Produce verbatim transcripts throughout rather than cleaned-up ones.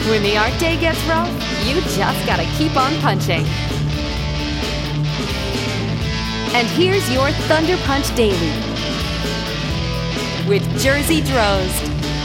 When the art day gets rough, you just gotta keep on punching. And here's your Thunder Punch Daily with Jersey Drozd.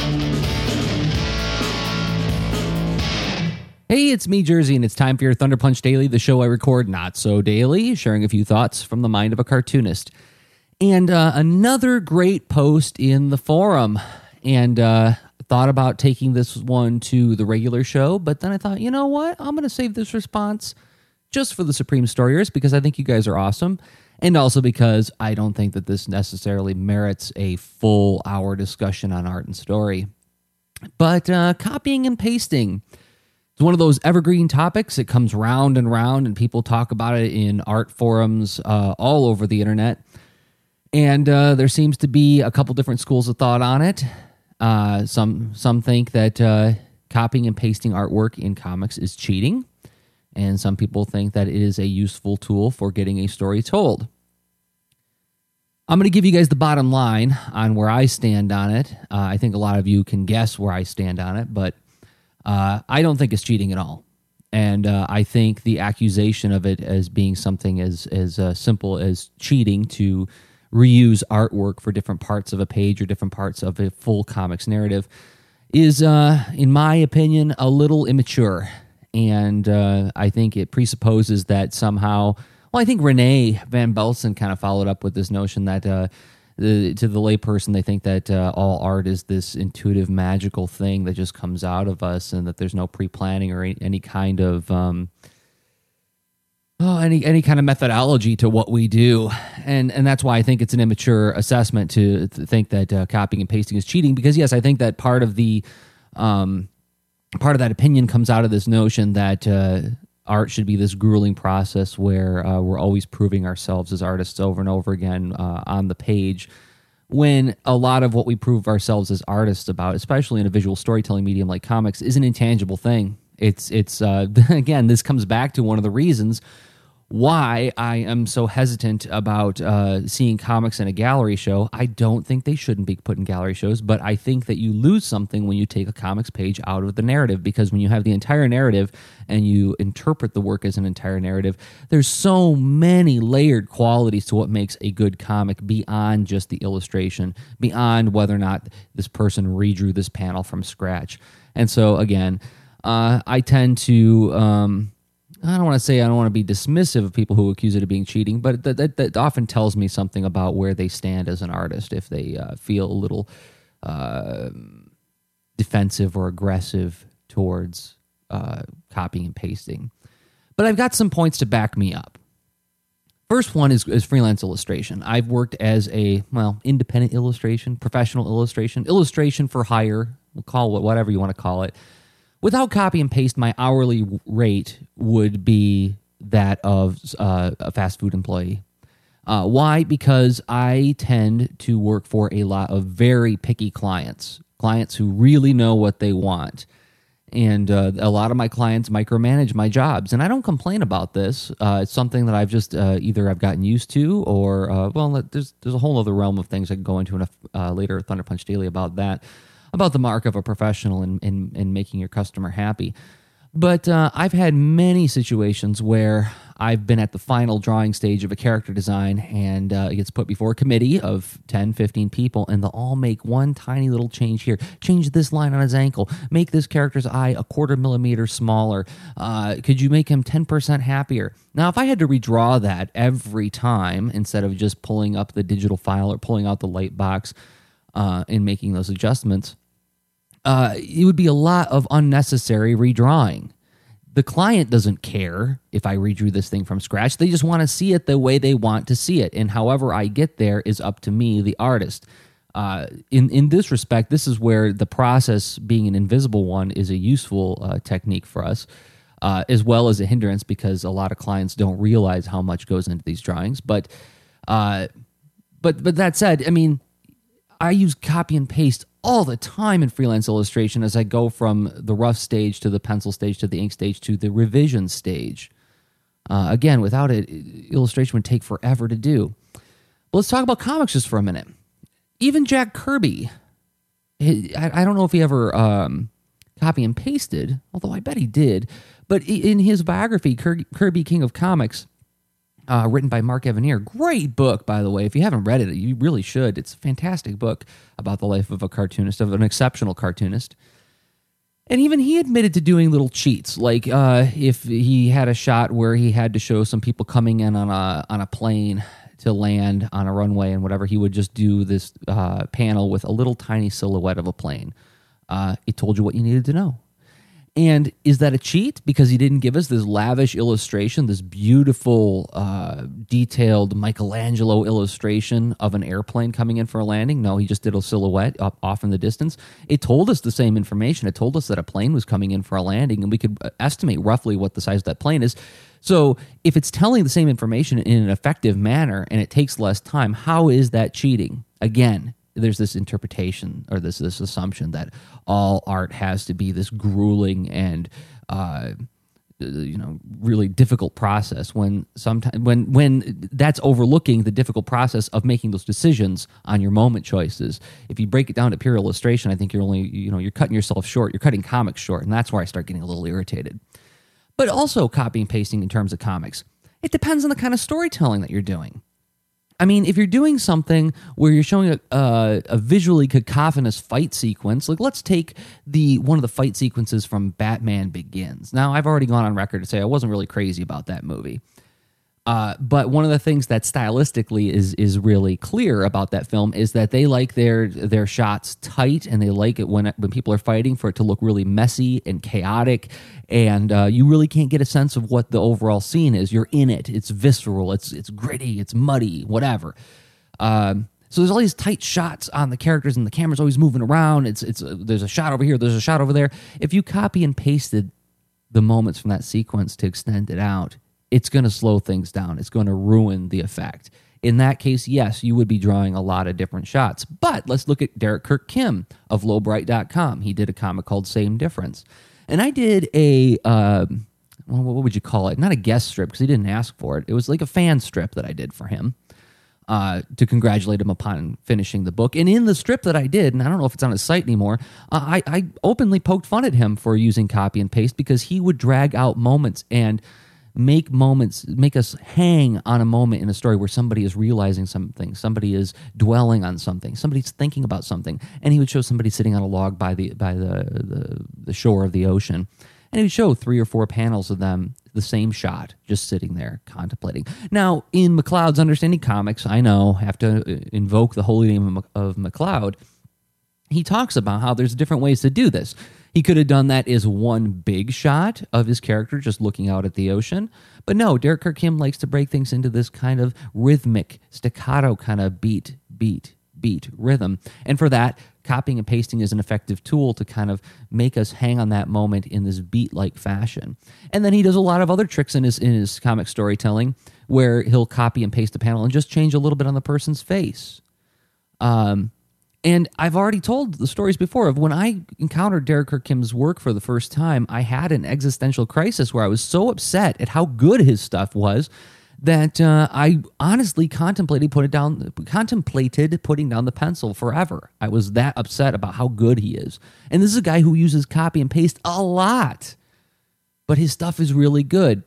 Hey, it's me, Jersey, and it's time for your Thunder Punch Daily, the show I record not so daily, sharing a few thoughts from the mind of a cartoonist. And uh, another great post in the forum. And uh, thought about taking this one to the regular show, but then I thought, you know what? I'm going to save this response just for the Supreme Storyers because I think you guys are awesome. And also because I don't think that this necessarily merits a full hour discussion on art and story. But uh, copying and pasting. It's one of those evergreen topics. It comes round and round, and people talk about it in art forums uh, all over the internet. And uh, there seems to be a couple different schools of thought on it. Uh, some some think that uh, copying and pasting artwork in comics is cheating, and some people think that it is a useful tool for getting a story told. I'm going to give you guys the bottom line on where I stand on it. Uh, I think a lot of you can guess where I stand on it, but Uh, I don't think it's cheating at all. And uh, I think the accusation of it as being something as, as uh, simple as cheating to reuse artwork for different parts of a page or different parts of a full comics narrative is, uh, in my opinion, a little immature. And uh, I think it presupposes that somehow, well, I think Renee Van Belsen kind of followed up with this notion that uh, The, to the layperson, they think that uh, all art is this intuitive, magical thing that just comes out of us, and that there's no pre-planning or any, any kind of um, oh, any any kind of methodology to what we do, and and that's why I think it's an immature assessment to, to think that uh, copying and pasting is cheating. Because yes, I think that part of the um, part of that opinion comes out of this notion that Uh, art should be this grueling process where uh, we're always proving ourselves as artists over and over again uh, on the page, when a lot of what we prove ourselves as artists about, especially in a visual storytelling medium like comics, is an intangible thing. It's, it's uh, again, this comes back to one of the reasons why I am so hesitant about uh, seeing comics in a gallery show. I don't think they shouldn't be put in gallery shows, but I think that you lose something when you take a comics page out of the narrative, because when you have the entire narrative and you interpret the work as an entire narrative, there's so many layered qualities to what makes a good comic beyond just the illustration, beyond whether or not this person redrew this panel from scratch. And so, again, uh, I tend to... Um, I don't want to say I don't want to be dismissive of people who accuse it of being cheating, but that, that, that often tells me something about where they stand as an artist, if they uh, feel a little uh, defensive or aggressive towards uh, copying and pasting. But I've got some points to back me up. First one is, is freelance illustration. I've worked as a, well, independent illustration, professional illustration, illustration for hire, we'll call it whatever you want to call it. Without copy and paste, my hourly rate would be that of uh, a fast food employee. Uh, why? Because I tend to work for a lot of very picky clients, clients who really know what they want. And uh, a lot of my clients micromanage my jobs, and I don't complain about this. Uh, it's something that I've just uh, either I've gotten used to, or uh, well, there's there's a whole other realm of things I can go into in a uh, later Thunder Punch Daily about that. About the mark of a professional in, in, in making your customer happy. But uh, I've had many situations where I've been at the final drawing stage of a character design, and uh, it gets put before a committee of ten, fifteen people, and they'll all make one tiny little change here. Change this line on his ankle. Make this character's eye a quarter millimeter smaller. Uh, could you make him ten percent happier? Now, if I had to redraw that every time, instead of just pulling up the digital file or pulling out the light box uh, and making those adjustments, Uh, it would be a lot of unnecessary redrawing. The client doesn't care if I redrew this thing from scratch. They just want to see it the way they want to see it. And however I get there is up to me, the artist. Uh, in, in this respect, this is where the process, being an invisible one, is a useful uh, technique for us, uh, as well as a hindrance, because a lot of clients don't realize how much goes into these drawings. But, uh, but, but that said, I mean, I use copy and paste all the time in freelance illustration as I go from the rough stage to the pencil stage to the ink stage to the revision stage. Uh, again, without it, illustration would take forever to do. But let's talk about comics just for a minute. Even Jack Kirby, I, I don't know if he ever um, copy and pasted, although I bet he did. But in his biography, Kirby King of Comics, uh, written by Mark Evanier, great book, by the way. If you haven't read it, you really should. It's a fantastic book about the life of a cartoonist, of an exceptional cartoonist. And even he admitted to doing little cheats, like uh, if he had a shot where he had to show some people coming in on a on a plane to land on a runway and whatever, he would just do this uh, panel with a little tiny silhouette of a plane. Uh, it told you what you needed to know. And is that a cheat? Because he didn't give us this lavish illustration, this beautiful, uh, detailed Michelangelo illustration of an airplane coming in for a landing? No, he just did a silhouette up off in the distance. It told us the same information. It told us that a plane was coming in for a landing, and we could estimate roughly what the size of that plane is. So if it's telling the same information in an effective manner and it takes less time, how is that cheating? Again, there's this interpretation or this this assumption that all art has to be this grueling and uh, you know really difficult process. When sometimes when when that's overlooking the difficult process of making those decisions on your moment choices. If you break it down to pure illustration, I think you're only you know you're cutting yourself short. You're cutting comics short, and that's where I start getting a little irritated. But also copy and pasting in terms of comics, it depends on the kind of storytelling that you're doing. I mean, if you're doing something where you're showing a, a, a visually cacophonous fight sequence, like let's take the one of the fight sequences from Batman Begins. Now, I've already gone on record to say I wasn't really crazy about that movie. Uh, but one of the things that stylistically is is really clear about that film is that they like their their shots tight, and they like it when when people are fighting for it to look really messy and chaotic, and uh, you really can't get a sense of what the overall scene is. You're in it. It's visceral. It's it's gritty. It's muddy. Whatever. Um, so there's all these tight shots on the characters, and the camera's always moving around. It's it's uh, there's a shot over here. There's a shot over there. If you copy and pasted the moments from that sequence to extend it out, it's going to slow things down. It's going to ruin the effect. In that case, yes, you would be drawing a lot of different shots. But let's look at Derek Kirk Kim of Lowbright dot com. He did a comic called Same Difference. And I did a, uh, well, what would you call it? Not a guest strip, because he didn't ask for it. It was like a fan strip that I did for him uh, to congratulate him upon finishing the book. And in the strip that I did, and I don't know if it's on his site anymore, uh, I, I openly poked fun at him for using copy and paste, because he would drag out moments and make moments, make us hang on a moment in a story where somebody is realizing something, somebody is dwelling on something, somebody's thinking about something, and he would show somebody sitting on a log by the by the the, the shore of the ocean, and he would show three or four panels of them, the same shot, just sitting there contemplating. Now, in McLeod's Understanding Comics, I know, have to invoke the holy name of McLeod, he talks about how there's different ways to do this. He could have done that as one big shot of his character just looking out at the ocean. But no, Derek Kirk Kim likes to break things into this kind of rhythmic, staccato kind of beat, beat, beat rhythm. And for that, copying and pasting is an effective tool to kind of make us hang on that moment in this beat-like fashion. And then he does a lot of other tricks in his in his comic storytelling where he'll copy and paste a panel and just change a little bit on the person's face. Um... And I've already told the stories before of when I encountered Derek Kirk Kim's work for the first time, I had an existential crisis where I was so upset at how good his stuff was that uh, I honestly contemplated put it down, contemplated putting down the pencil forever. I was that upset about how good he is. And this is a guy who uses copy and paste a lot, but his stuff is really good.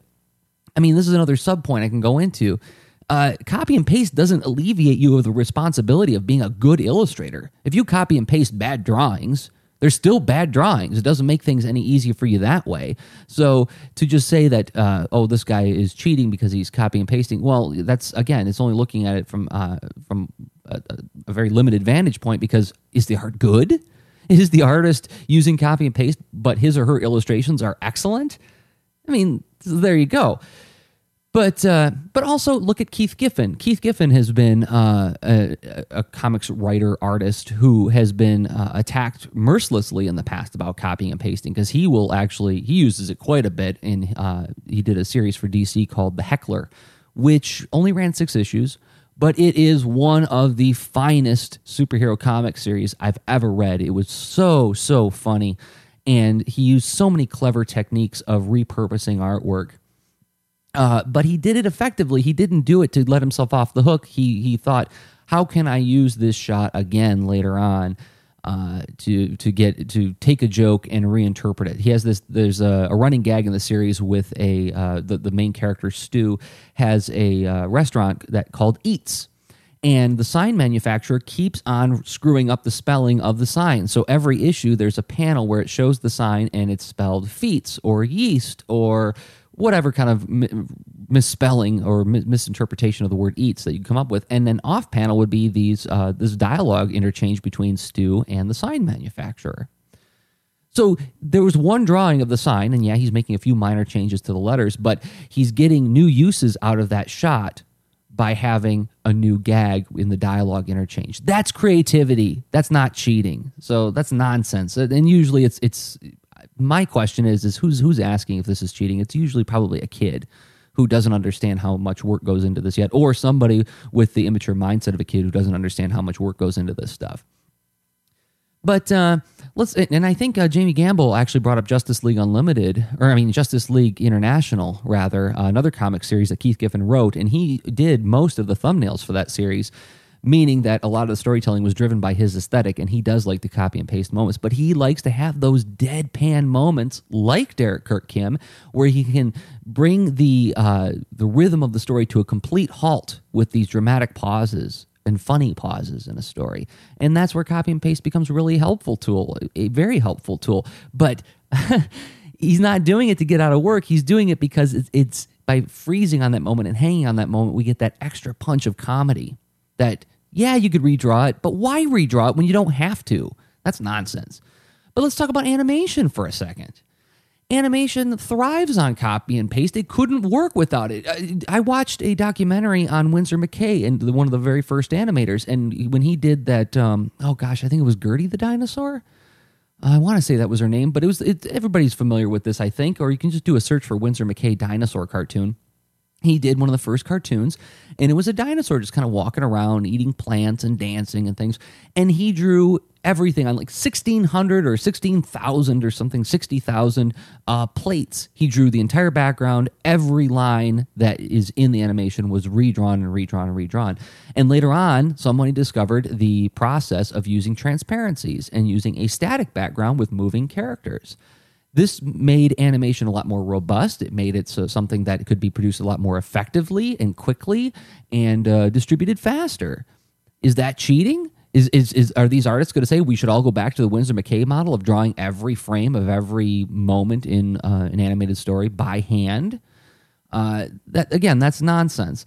I mean, this is another sub point I can go into. Uh, copy and paste doesn't alleviate you of the responsibility of being a good illustrator. If you copy and paste bad drawings, they're still bad drawings. It doesn't make things any easier for you that way. So to just say that, uh, oh, this guy is cheating because he's copying and pasting, well, that's, again, it's only looking at it from uh, from a, a very limited vantage point, because is the art good? Is the artist using copy and paste, but his or her illustrations are excellent? I mean, there you go. But uh, but also look at Keith Giffen. Keith Giffen has been uh, a, a comics writer, artist who has been uh, attacked mercilessly in the past about copying and pasting, because he will actually, he uses it quite a bit. In uh, he did a series for D C called The Heckler, which only ran six issues, but it is one of the finest superhero comic series I've ever read. It was so, so funny, and he used so many clever techniques of repurposing artwork. Uh, but he did it effectively. He didn't do it to let himself off the hook. He he thought, how can I use this shot again later on? uh, to to get to take a joke and reinterpret it. He has this. There's a, a running gag in the series with a uh, the the main character Stu has a uh, restaurant that called Eats. And the sign manufacturer keeps on screwing up the spelling of the sign. So every issue, there's a panel where it shows the sign and it's spelled feats or yeast or whatever kind of mi- misspelling or mi- misinterpretation of the word eats that you come up with. And then off panel would be these uh, this dialogue interchange between Stu and the sign manufacturer. So there was one drawing of the sign, and yeah, he's making a few minor changes to the letters, but he's getting new uses out of that shot by having a new gag in the dialogue interchange. That's creativity. That's not cheating. So that's nonsense. And usually it's it's my question is is who's who's asking if this is cheating? It's usually probably a kid who doesn't understand how much work goes into this yet, or somebody with the immature mindset of a kid who doesn't understand how much work goes into this stuff. But uh, let's, and I think uh, Jamie Gamble actually brought up Justice League Unlimited, or I mean Justice League International, rather, uh, another comic series that Keith Giffen wrote, and he did most of the thumbnails for that series, meaning that a lot of the storytelling was driven by his aesthetic, and he does like to copy and paste moments, but he likes to have those deadpan moments like Derek Kirk Kim, where he can bring the uh, the rhythm of the story to a complete halt with these dramatic pauses and funny pauses in a story. And that's where copy and paste becomes a really helpful tool, a very helpful tool. But he's not doing it to get out of work. He's doing it because it's, it's by freezing on that moment and hanging on that moment, we get that extra punch of comedy that, yeah, you could redraw it, but why redraw it when you don't have to? That's nonsense. But let's talk about animation for a second. Animation thrives on copy and paste. It couldn't work without it. I, I watched a documentary on Winsor McKay, and one of the very first animators, and when he did that, um, oh gosh, I think it was Gertie the dinosaur? I want to say that was her name, but it was. It, everybody's familiar with this, I think, or you can just do a search for Winsor McKay dinosaur cartoon. He did one of the first cartoons, and it was a dinosaur just kind of walking around, eating plants and dancing and things. And he drew everything on like sixteen hundred or sixteen thousand or something, sixty thousand uh, plates. He drew the entire background. Every line that is in the animation was redrawn and redrawn and redrawn. And later on, somebody discovered the process of using transparencies and using a static background with moving characters. This made animation a lot more robust. It made it so something that could be produced a lot more effectively and quickly and uh, distributed faster. Is that cheating? Is is is are these artists going to say we should all go back to the Winsor McKay model of drawing every frame of every moment in uh, an animated story by hand? Uh, that again, that's nonsense.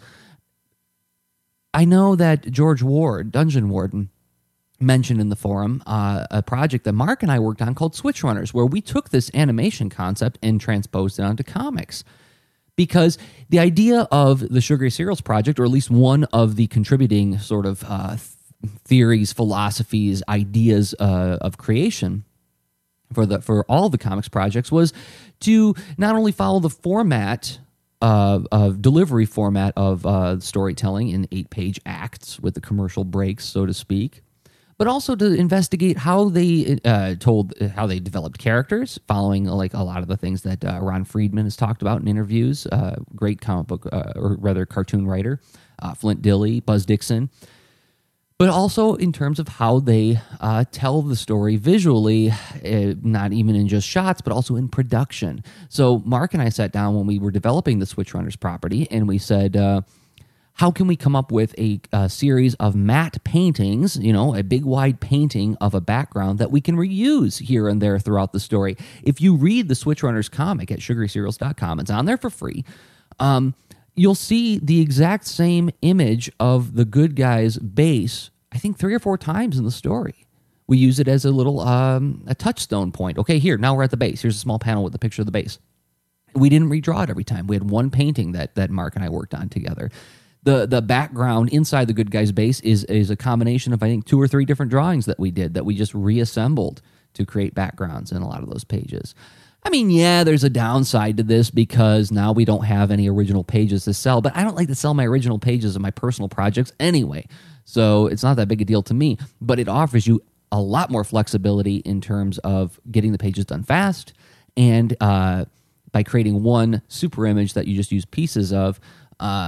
I know that George Ward, Dungeon Warden, mentioned in the forum uh, a project that Mark and I worked on called Switch Runners, where we took this animation concept and transposed it onto comics. Because the idea of the Sugary Cereals project, or at least one of the contributing sort of uh, th- theories, philosophies, ideas uh, of creation for the for all the comics projects, was to not only follow the format uh, of delivery format of uh, storytelling in eight-page acts with the commercial breaks, so to speak, but also to investigate how they uh, told, how they developed characters, following like a lot of the things that uh, Ron Friedman has talked about in interviews. Uh, great comic book, uh, or rather cartoon writer, uh, Flint Dille, Buzz Dixon. But also in terms of how they uh, tell the story visually, uh, not even in just shots, but also in production. So Mark and I sat down when we were developing the Switch Runners property, and we said, Uh, how can we come up with a, a series of matte paintings, you know, a big wide painting of a background that we can reuse here and there throughout the story? If you read the Switch Runners comic at sugary cereals dot com, it's on there for free, um, you'll see the exact same image of the good guy's base, I think three or four times in the story. We use it as a little um, a touchstone point. Okay, here, now we're at the base. Here's a small panel with the picture of the base. We didn't redraw it every time. We had one painting that that Mark and I worked on together. The the background inside the good guy's base is is a combination of, I think, two or three different drawings that we did that we just reassembled to create backgrounds in a lot of those pages. I mean, yeah, there's a downside to this because now we don't have any original pages to sell, but I don't like to sell my original pages of my personal projects anyway, so it's not that big a deal to me, but it offers you a lot more flexibility in terms of getting the pages done fast, and uh, by creating one super image that you just use pieces of, uh,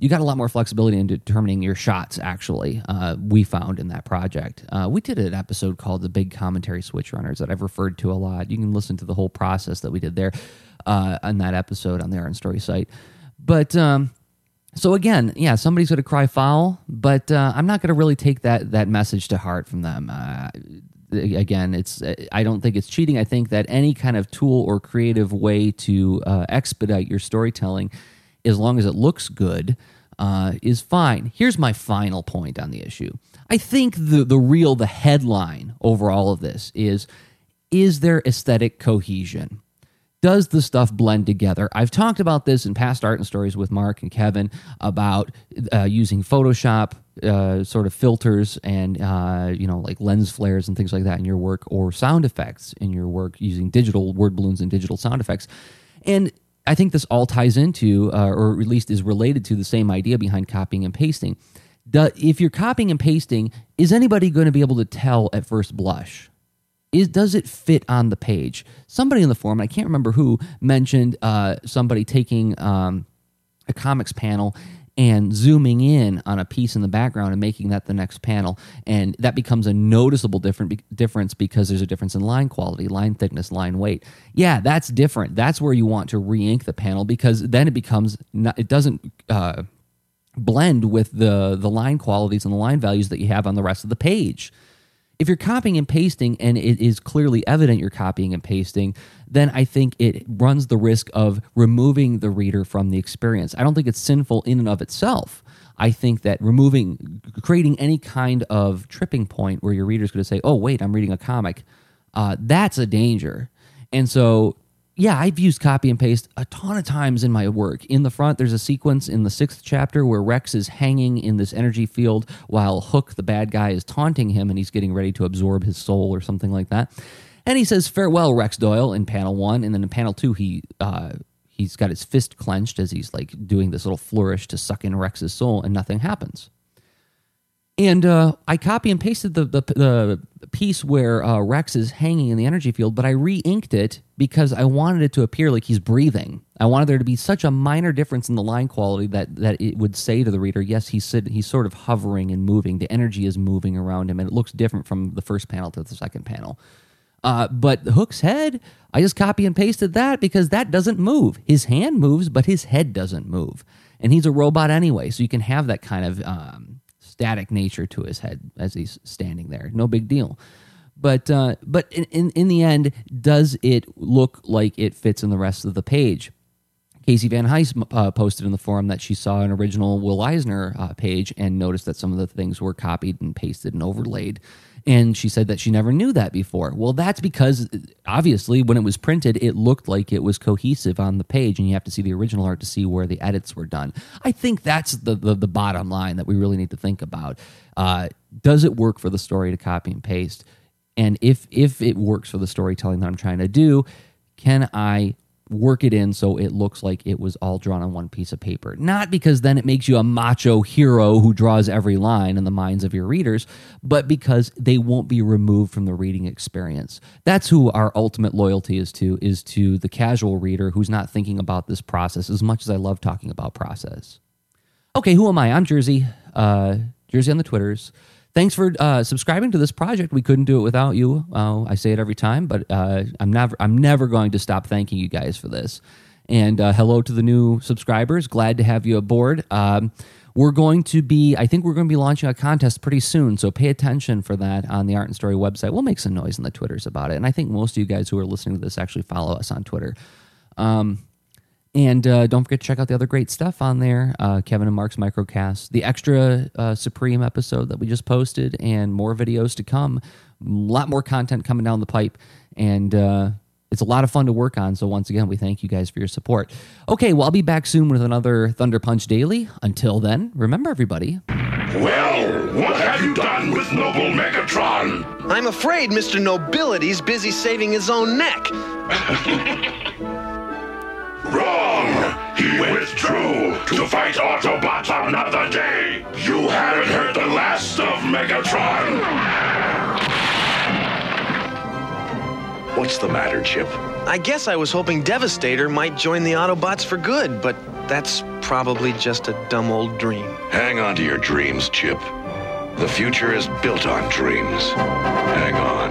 you got a lot more flexibility in determining your shots, actually, uh, we found in that project. Uh, we did an episode called The Big Commentary Switch Runners that I've referred to a lot. You can listen to the whole process that we did there uh, on that episode on the Art and Story site. But, um, so again, yeah, somebody's going to cry foul, but uh, I'm not going to really take that that message to heart from them. Uh, again, it's I don't think it's cheating. I think that any kind of tool or creative way to uh, expedite your storytelling, as long as it looks good, uh, is fine. Here's my final point on the issue. I think the the real, the headline over all of this is, is there aesthetic cohesion? Does the stuff blend together? I've talked about this in past Art and Stories with Mark and Kevin about uh, using Photoshop uh, sort of filters and, uh, you know, like lens flares and things like that in your work, or sound effects in your work using digital word balloons and digital sound effects. And I think this all ties into, uh, or at least is related to, the same idea behind copying and pasting. The, if you're copying and pasting, is anybody going to be able to tell at first blush? Is, does it fit on the page? Somebody in the forum, I can't remember who, mentioned uh, somebody taking um, a comics panel and zooming in on a piece in the background and making that the next panel. And that becomes a noticeable different difference because there's a difference in line quality, line thickness, line weight. Yeah, that's different. That's where you want to re-ink the panel, because then it becomes, not, it doesn't uh, blend with the, the line qualities and the line values that you have on the rest of the page. If you're copying and pasting and it is clearly evident you're copying and pasting, then I think it runs the risk of removing the reader from the experience. I don't think it's sinful in and of itself. I think that removing, creating any kind of tripping point where your reader's going to say, oh, wait, I'm reading a comic, uh, that's a danger. And so, yeah, I've used copy and paste a ton of times in my work. In the front, there's a sequence in the sixth chapter where Rex is hanging in this energy field while Hook, the bad guy, is taunting him, and he's getting ready to absorb his soul or something like that. And he says, farewell, Rex Doyle, in panel one. And then in panel two, he uh, he's got his fist clenched as he's like doing this little flourish to suck in Rex's soul, and nothing happens. And uh, I copy and pasted the, the, the piece where uh, Rex is hanging in the energy field, but I re-inked it because I wanted it to appear like he's breathing. I wanted there to be such a minor difference in the line quality that, that it would say to the reader, yes, he's, sit, he's sort of hovering and moving. The energy is moving around him, and it looks different from the first panel to the second panel. Uh, but Hook's head, I just copy and pasted that because that doesn't move. His hand moves, but his head doesn't move. And he's a robot anyway, so you can have that kind of um, static nature to his head as he's standing there. No big deal. But uh, but in, in, in the end, does it look like it fits in the rest of the page? Casey Van Heist uh, posted in the forum that she saw an original Will Eisner uh, page and noticed that some of the things were copied and pasted and overlaid. And she said that she never knew that before. Well, that's because, obviously, when it was printed, it looked like it was cohesive on the page, and you have to see the original art to see where the edits were done. I think that's the the, the bottom line that we really need to think about. Uh, does it work for the story to copy and paste? And if if it works for the storytelling that I'm trying to do, can I work it in so it looks like it was all drawn on one piece of paper? Not because then it makes you a macho hero who draws every line in the minds of your readers, but because they won't be removed from the reading experience. That's who our ultimate loyalty is to, is to the casual reader who's not thinking about this process as much as I love talking about process. Okay, who am I? I'm Jersey. Uh, Jersey on the Twitters. Thanks for uh, subscribing to this project. We couldn't do it without you. Uh, I say it every time, but uh, I'm never I'm never going to stop thanking you guys for this. And uh, hello to the new subscribers. Glad to have you aboard. Um, we're going to be, I think we're going to be launching a contest pretty soon, so pay attention for that on the Art and Story website. We'll make some noise in the Twitters about it, and I think most of you guys who are listening to this actually follow us on Twitter. Um, And uh, don't forget to check out the other great stuff on there. Uh, Kevin and Mark's Microcast, the extra uh, Supreme episode that we just posted, and more videos to come. A lot more content coming down the pipe, and uh, it's a lot of fun to work on. So once again, we thank you guys for your support. Okay, well, I'll be back soon with another Thunder Punch Daily. Until then, remember, everybody. Well, what have you done with Noble Megatron? I'm afraid Mister Nobility's busy saving his own neck. Wrong! He withdrew to fight Autobots another day! You haven't heard the last of Megatron! What's the matter, Chip? I guess I was hoping Devastator might join the Autobots for good, but that's probably just a dumb old dream. Hang on to your dreams, Chip. The future is built on dreams. Hang on.